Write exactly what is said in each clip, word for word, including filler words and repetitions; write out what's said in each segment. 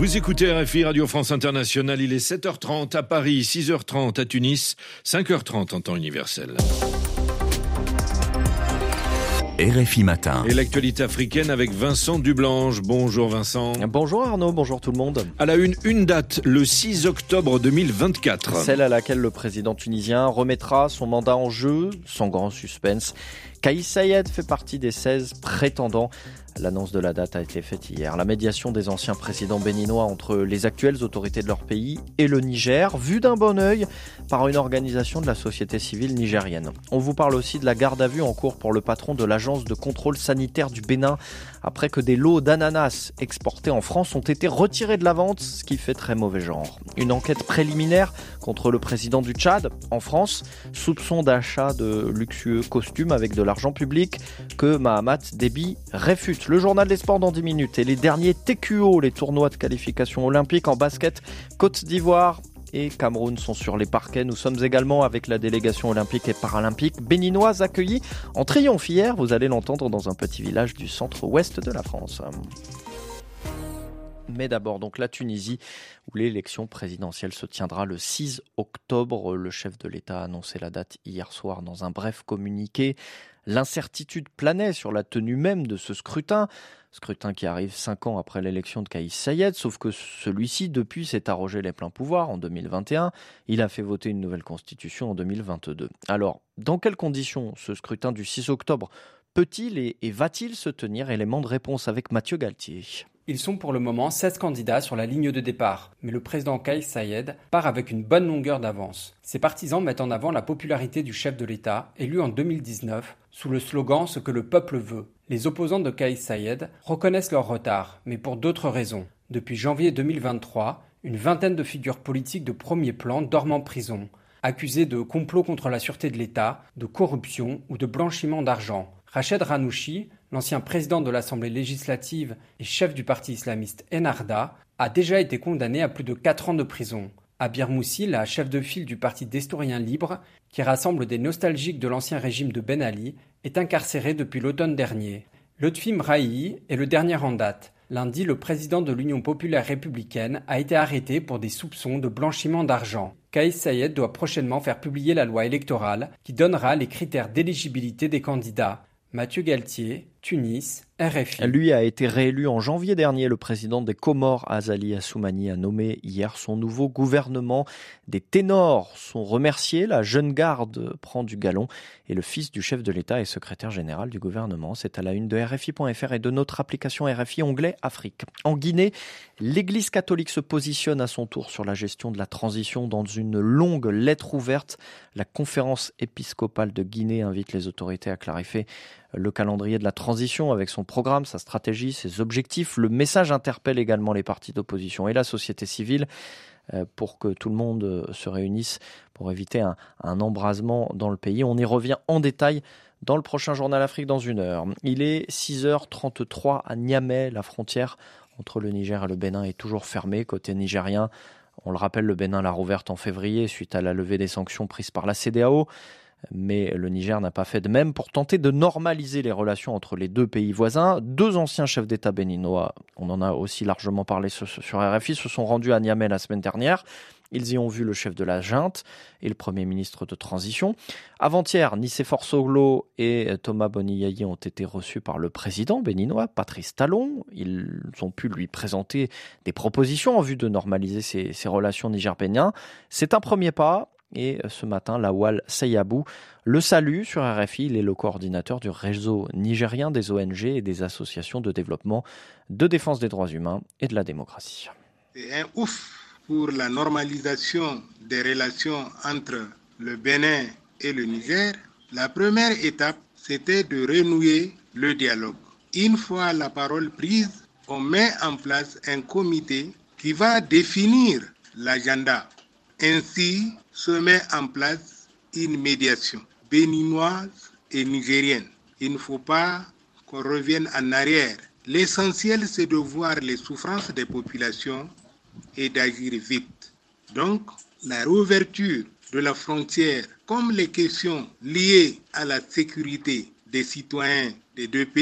Vous écoutez R F I Radio France Internationale, il est sept heures trente à Paris, six heures trente à Tunis, cinq heures trente en temps universel. R F I Matin. Et l'actualité africaine avec Vincent Dublanche. Bonjour Vincent. Bonjour Arnaud, bonjour tout le monde. À la une, une date, le six octobre deux mille vingt-quatre. Celle à laquelle le président tunisien remettra son mandat en jeu, sans grand suspense. Kais Saied fait partie des seize prétendants. L'annonce de la date a été faite hier. La médiation des anciens présidents béninois entre les actuelles autorités de leur pays et le Niger, vue d'un bon œil par une organisation de la société civile nigérienne. On vous parle aussi de la garde à vue en cours pour le patron de l'agence de contrôle sanitaire du Bénin, après que des lots d'ananas exportés en France ont été retirés de la vente, ce qui fait très mauvais genre. Une enquête préliminaire contre le président du Tchad, en France, soupçon d'achat de luxueux costumes avec de l'argent public que Mahamat Déby réfute. Le journal des sports dans dix minutes et les derniers T Q O, les tournois de qualification olympique en basket, Côte d'Ivoire et Cameroun sont sur les parquets. Nous sommes également avec la délégation olympique et paralympique béninoise accueillie en triomphe hier. Vous allez l'entendre dans un petit village du centre-ouest de la France. Mais d'abord, donc la Tunisie, où l'élection présidentielle se tiendra le six octobre. Le chef de l'État a annoncé la date hier soir dans un bref communiqué. L'incertitude planait sur la tenue même de ce scrutin. Scrutin qui arrive cinq ans après l'élection de Kais Saied, sauf que celui-ci, depuis, s'est arrogé les pleins pouvoirs en deux mille vingt et un. Il a fait voter une nouvelle constitution en deux mille vingt-deux. Alors, dans quelles conditions ce scrutin du six octobre peut-il et, et va-t-il se tenir? Élément de réponse avec Mathieu Galtier. Ils sont pour le moment seize candidats sur la ligne de départ, mais le président Kais Saied part avec une bonne longueur d'avance. Ses partisans mettent en avant la popularité du chef de l'État, élu en deux mille dix-neuf, sous le slogan « Ce que le peuple veut ». Les opposants de Kais Saied reconnaissent leur retard, mais pour d'autres raisons. Depuis janvier deux mille vingt-trois, une vingtaine de figures politiques de premier plan dorment en prison, accusées de complot contre la sûreté de l'État, de corruption ou de blanchiment d'argent. Rached Ghannouchi, l'ancien président de l'Assemblée législative et chef du parti islamiste Ennahda, a déjà été condamné à plus de quatre ans de prison. Abir Moussi, la chef de file du parti d'Historiens libres, qui rassemble des nostalgiques de l'ancien régime de Ben Ali, est incarcéré depuis l'automne dernier. Lotfi Mrahi est le dernier en date. Lundi, le président de l'Union populaire républicaine a été arrêté pour des soupçons de blanchiment d'argent. Kais Saied doit prochainement faire publier la loi électorale qui donnera les critères d'éligibilité des candidats. Mathieu Galtier, Tunis, R F I. Lui a été réélu en janvier dernier. Le président des Comores, Azali Assoumani, a nommé hier son nouveau gouvernement. Des ténors sont remerciés. La jeune garde prend du galon. Et le fils du chef de l'État est secrétaire général du gouvernement. C'est à la une de R F I point F R et de notre application R F I onglet Afrique. En Guinée, l'Église catholique se positionne à son tour sur la gestion de la transition dans une longue lettre ouverte. La conférence épiscopale de Guinée invite les autorités à clarifier le calendrier de la transition avec son programme, sa stratégie, ses objectifs. Le message interpelle également les partis d'opposition et la société civile pour que tout le monde se réunisse pour éviter un, un embrasement dans le pays. On y revient en détail dans le prochain Journal Afrique dans une heure. Il est six heures trente-trois à Niamey. La frontière entre le Niger et le Bénin est toujours fermée. Côté nigérien, on le rappelle, le Bénin l'a rouverte en février suite à la levée des sanctions prises par la C E D E A O. Mais le Niger n'a pas fait de même pour tenter de normaliser les relations entre les deux pays voisins. Deux anciens chefs d'État béninois, on en a aussi largement parlé sur R F I, se sont rendus à Niamey la semaine dernière. Ils y ont vu le chef de la junte et le premier ministre de transition. Avant-hier, Nicéphore Soglo et Thomas Boniyayi ont été reçus par le président béninois, Patrice Talon. Ils ont pu lui présenter des propositions en vue de normaliser ses, ses relations niger-bénin. C'est un premier pas. Et ce matin, Lawal Seyabou le salue sur R F I. Il est le coordinateur du réseau nigérien des O N G et des associations de développement, de défense des droits humains et de la démocratie. C'est un ouf pour la normalisation des relations entre le Bénin et le Niger. La première étape, c'était de renouer le dialogue. Une fois la parole prise, on met en place un comité qui va définir l'agenda. Ainsi, se met en place une médiation béninoise et nigérienne. Il ne faut pas qu'on revienne en arrière. L'essentiel, c'est de voir les souffrances des populations et d'agir vite. Donc, la réouverture de la frontière, comme les questions liées à la sécurité des citoyens des deux pays,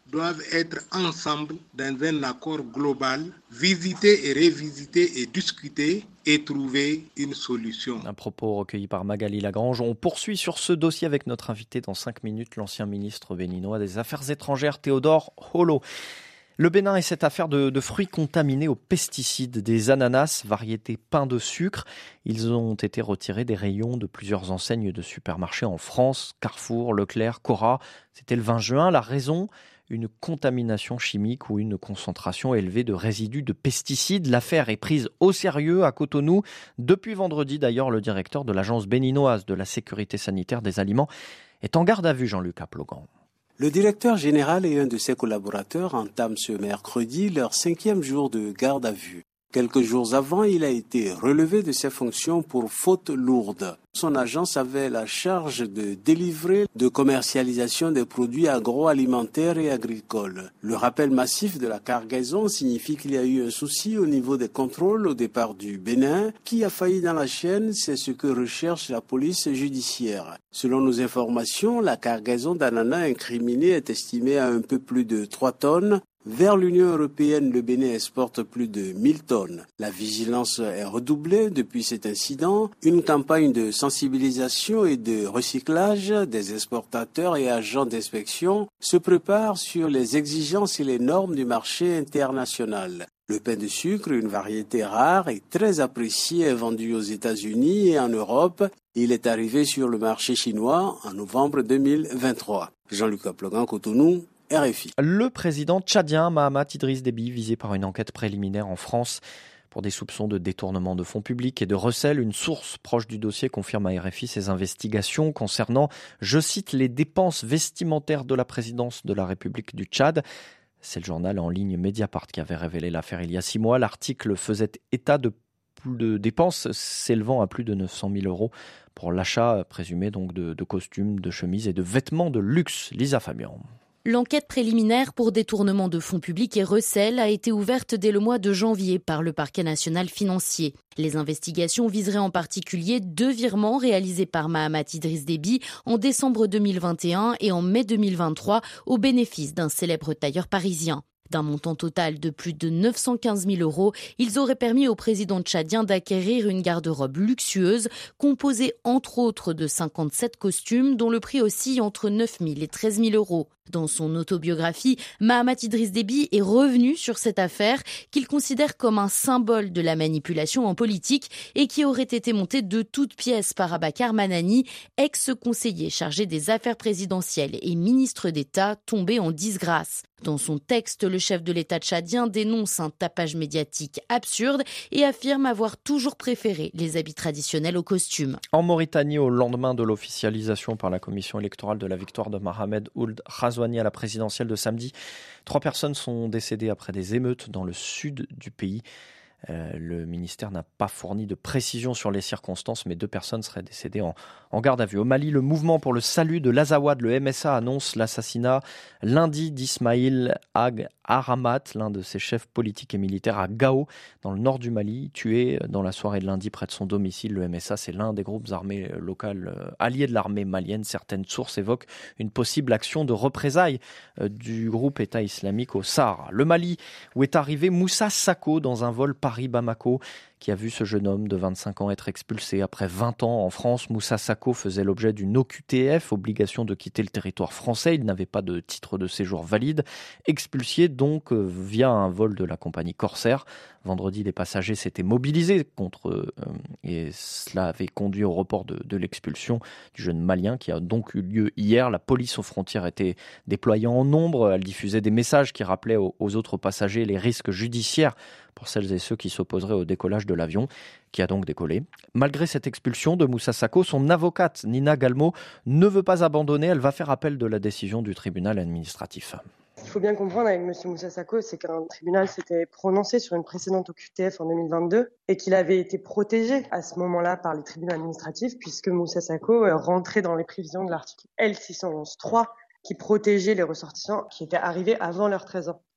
doivent être ensemble dans un accord global, visiter et révisiter et discuter et trouver une solution. Un propos recueilli par Magali Lagrange. On poursuit sur ce dossier avec notre invité dans cinq minutes, l'ancien ministre béninois des Affaires étrangères Théodore Holo. Le Bénin et cette affaire de, de fruits contaminés aux pesticides, des ananas, variété pain de sucre. Ils ont été retirés des rayons de plusieurs enseignes de supermarchés en France, Carrefour, Leclerc, Cora. C'était le vingt juin. La raison ? Une contamination chimique ou une concentration élevée de résidus de pesticides. L'affaire est prise au sérieux à Cotonou. Depuis vendredi, d'ailleurs, le directeur de l'agence béninoise de la sécurité sanitaire des aliments est en garde à vue, Jean-Luc Aplogan. Le directeur général et un de ses collaborateurs entament ce mercredi leur cinquième jour de garde à vue. Quelques jours avant, il a été relevé de ses fonctions pour faute lourde. Son agence avait la charge de délivrer, de commercialisation des produits agroalimentaires et agricoles. Le rappel massif de la cargaison signifie qu'il y a eu un souci au niveau des contrôles au départ du Bénin. Qui a failli dans la chaîne, c'est ce que recherche la police judiciaire. Selon nos informations, la cargaison d'ananas incriminée est estimée à un peu plus de trois tonnes. Vers l'Union européenne, le Bénin exporte plus de mille tonnes. La vigilance est redoublée depuis cet incident. Une campagne de sensibilisation et de recyclage des exportateurs et agents d'inspection se prépare sur les exigences et les normes du marché international. Le pain de sucre, une variété rare et très appréciée, est vendu aux États-Unis et en Europe. Il est arrivé sur le marché chinois en novembre deux mille vingt-trois. Jean-Luc Aplogan, Cotonou. R F I. Le président tchadien Mahamat Idriss Déby, visé par une enquête préliminaire en France pour des soupçons de détournement de fonds publics et de recel. Une source proche du dossier confirme à R F I ses investigations concernant, je cite, les dépenses vestimentaires de la présidence de la République du Tchad. C'est le journal en ligne Mediapart qui avait révélé l'affaire il y a six mois. L'article faisait état de, de dépenses s'élevant à plus de neuf cent mille euros pour l'achat présumé donc de, de costumes, de chemises et de vêtements de luxe. Lisa Fabian. L'enquête préliminaire pour détournement de fonds publics et recel a été ouverte dès le mois de janvier par le parquet national financier. Les investigations viseraient en particulier deux virements réalisés par Mahamat Idriss Déby en décembre deux mille vingt et un et en mai deux mille vingt-trois au bénéfice d'un célèbre tailleur parisien. D'un montant total de plus de neuf cent quinze mille euros, ils auraient permis au président tchadien d'acquérir une garde-robe luxueuse composée entre autres de cinquante-sept costumes dont le prix oscille entre neuf mille et treize mille euros. Dans son autobiographie, Mahamat Idriss Déby est revenu sur cette affaire qu'il considère comme un symbole de la manipulation en politique et qui aurait été montée de toutes pièces par Abakar Manani, ex-conseiller chargé des affaires présidentielles et ministre d'État tombé en disgrâce. Dans son texte, le chef de l'État tchadien dénonce un tapage médiatique absurde et affirme avoir toujours préféré les habits traditionnels aux costumes. En Mauritanie, au lendemain de l'officialisation par la commission électorale de la victoire de Mohamed Ould Ghazouani à la présidentielle de samedi, trois personnes sont décédées après des émeutes dans le sud du pays. Euh, le ministère n'a pas fourni de précision sur les circonstances, mais deux personnes seraient décédées en, en garde à vue. Au Mali, le mouvement pour le salut de l'Azawad, le M S A, annonce l'assassinat lundi d'Ismaïl Ag Aramat, l'un de ses chefs politiques et militaires à Gao, dans le nord du Mali, tué dans la soirée de lundi près de son domicile. Le M S A, c'est l'un des groupes armés locaux alliés de l'armée malienne. Certaines sources évoquent une possible action de représailles du groupe État islamique au Sahara. Le Mali, où est arrivé Moussa Sako dans un vol Paris-Bamako, qui a vu ce jeune homme de vingt-cinq ans être expulsé après vingt ans en France. Moussa Sako faisait l'objet d'une O Q T F, obligation de quitter le territoire français. Il n'avait pas de titre de séjour valide. Expulsé donc via un vol de la compagnie Corsair. Vendredi, les passagers s'étaient mobilisés contre eux et cela avait conduit au report de, de l'expulsion du jeune Malien qui a donc eu lieu hier. La police aux frontières était déployée en nombre. Elle diffusait des messages qui rappelaient aux, aux autres passagers les risques judiciaires pour celles et ceux qui s'opposeraient au décollage de l'avion, qui a donc décollé. Malgré cette expulsion de Moussa Sako, son avocate Nina Galmo ne veut pas abandonner. Elle va faire appel de la décision du tribunal administratif. Ce qu'il faut bien comprendre avec M. Moussa Sako, c'est qu'un tribunal s'était prononcé sur une précédente O Q T F en deux mille vingt-deux et qu'il avait été protégé à ce moment-là par les tribunaux administratifs puisque Moussa Sako rentrait dans les prévisions de l'article L six cent onze point trois qui protégeait les ressortissants qui étaient arrivés avant leurs treize ans.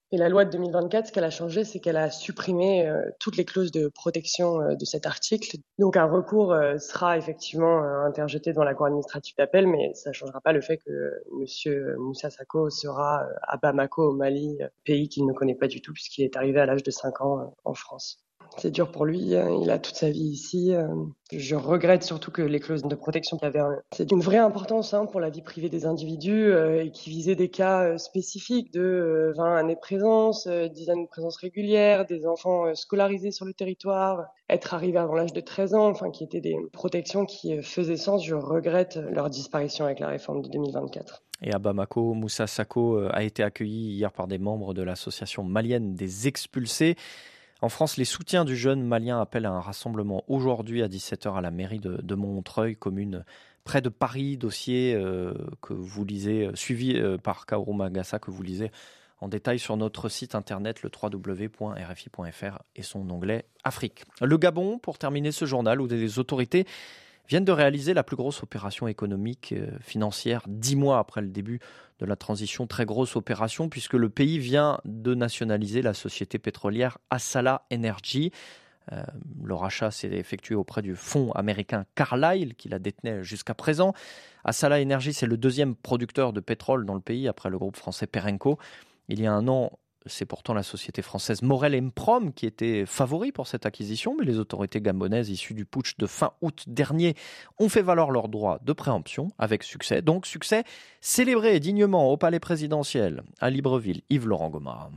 Et la loi de deux mille vingt-quatre, ce qu'elle a changé, c'est qu'elle a supprimé euh, toutes les clauses de protection euh, de cet article. Donc un recours euh, sera effectivement euh, interjeté dans la cour administrative d'appel, mais ça ne changera pas le fait que euh, Monsieur Moussa Sako sera euh, à Bamako, au Mali, euh, pays qu'il ne connaît pas du tout puisqu'il est arrivé à l'âge de cinq ans euh, en France. C'est dur pour lui, il a toute sa vie ici. Je regrette surtout que les clauses de protection qui avaient, c'est d'une vraie importance hein, pour la vie privée des individus euh, et qui visaient des cas spécifiques de vingt années de présence, dix années de présence régulière, des enfants scolarisés sur le territoire, être arrivés avant l'âge de treize ans, enfin qui étaient des protections qui faisaient sens. Je regrette leur disparition avec la réforme de deux mille vingt-quatre. Et à Bamako, Moussa Sako a été accueilli hier par des membres de l'association malienne des expulsés. En France, les soutiens du jeune malien appellent à un rassemblement aujourd'hui à dix-sept heures à la mairie de, de Montreuil, commune près de Paris, dossier euh, que vous lisez, suivi euh, par Kaoru Magassa, que vous lisez en détail sur notre site internet, le w w w point r f i point f r et son onglet Afrique. Le Gabon, pour terminer ce journal, où des autorités viennent de réaliser la plus grosse opération économique euh, financière dix mois après le début de la transition. Très grosse opération puisque le pays vient de nationaliser la société pétrolière Assala Energy. Euh, le rachat s'est effectué auprès du fonds américain Carlyle qui la détenait jusqu'à présent. Assala Energy, c'est le deuxième producteur de pétrole dans le pays après le groupe français Perenco. Il y a un an, c'est pourtant la société française Morel Mprom qui était favori pour cette acquisition, mais les autorités gabonaises issues du putsch de fin août dernier ont fait valoir leur droit de préemption avec succès. Donc succès célébré dignement au palais présidentiel à Libreville. Yves-Laurent Gomard.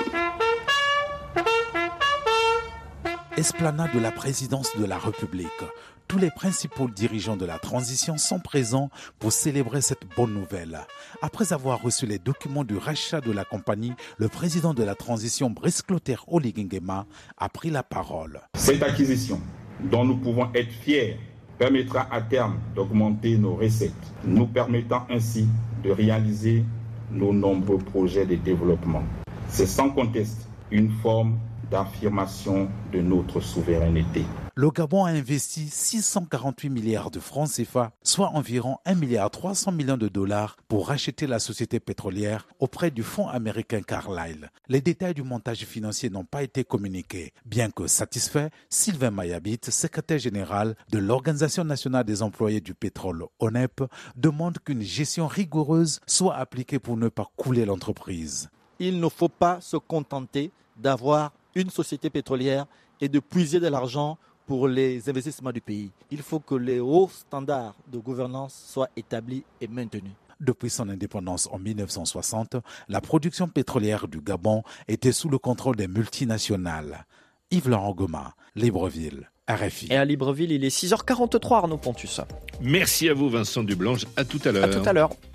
Esplanade de la présidence de la République. Tous les principaux dirigeants de la transition sont présents pour célébrer cette bonne nouvelle. Après avoir reçu les documents du rachat de la compagnie, le président de la transition, Brice Clotaire Oligui Nguema, a pris la parole. Cette acquisition, dont nous pouvons être fiers, permettra à terme d'augmenter nos recettes, nous permettant ainsi de réaliser nos nombreux projets de développement. C'est sans conteste une forme d'affirmation de notre souveraineté. Le Gabon a investi six cent quarante-huit milliards de francs C F A, soit environ un milliard trois cents millions de dollars pour racheter la société pétrolière auprès du fonds américain Carlyle. Les détails du montage financier n'ont pas été communiqués. Bien que satisfait, Sylvain Mayabit, secrétaire général de l'Organisation nationale des employés du pétrole, O N E P, demande qu'une gestion rigoureuse soit appliquée pour ne pas couler l'entreprise. Il ne faut pas se contenter d'avoir une société pétrolière et de puiser de l'argent pour les investissements du pays. Il faut que les hauts standards de gouvernance soient établis et maintenus. Depuis son indépendance en mille neuf cent soixante, la production pétrolière du Gabon était sous le contrôle des multinationales. Yves-Laurent Gomard, Libreville, R F I. Et à Libreville, il est six heures quarante-trois, Arnaud Pontus. Merci à vous, Vincent Dublanche. À tout à l'heure. À tout à l'heure.